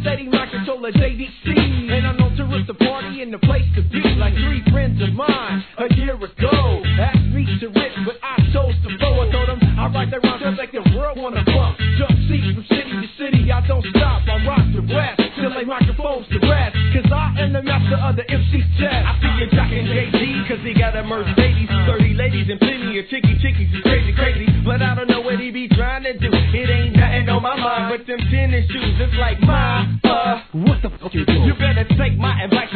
steady mind controller JDC. And I'm known to rip the party and the place to be. Like 3 friends of mine a year ago asked me to rip, but I chose to flow. I told them I write that rhyme just like the world wanna bump. Jump seats from city to city, I don't stop. I rock the rap, till like microphones to rap. Cause I am the master of the MC chat. I see you jockin' JD, cause he got a Mercedes, 30 ladies and plenty of chickies. He's crazy, crazy, but I don't know what he be trying to do. It ain't nothing on my mind but them tennis shoes. It's like what the fuck you do? You better take my advice